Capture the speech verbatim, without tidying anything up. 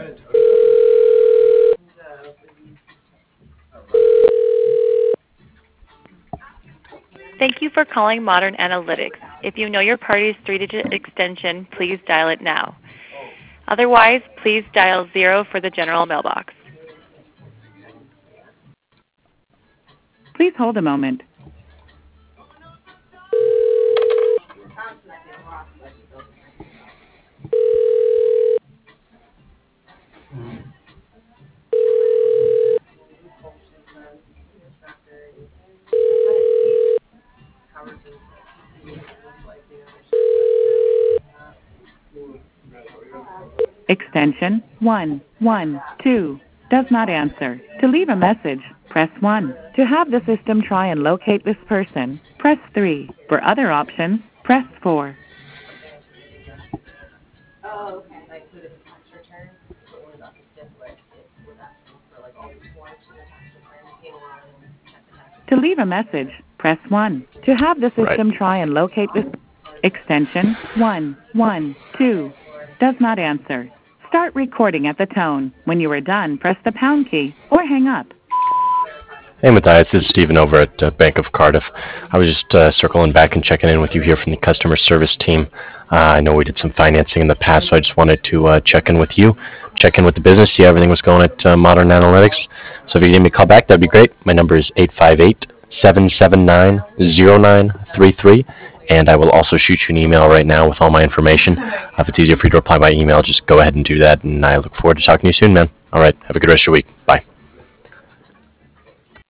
Thank you for calling Modern Analytics. If you know your party's three-digit extension, please dial it now. Otherwise, please dial zero for the general mailbox. Please hold a moment. Extension one one two does not answer. To leave a message, press one. To have the system try and locate this person, press three. For other options, press four. To leave a message, press one. To have the system Right. try and locate this extension one one two does not answer. Start recording at the tone. When you are done, press the pound key or hang up. Hey, Matthias, this is Stephen over at uh, Bank of Cardiff. I was just uh, circling back and checking in with you here from the customer service team. Uh, I know we did some financing in the past, so I just wanted to uh, check in with you, check in with the business, see how everything was going at uh, Modern Analytics. So if you give me a call back, that'd be great. My number is eight five eight, seven seven nine, zero nine three three, and I will also shoot you an email right now with all my information. Uh, if it's easier for you to reply by email, just go ahead and do that, and I look forward to talking to you soon, man. All right, have a good rest of your week. Bye.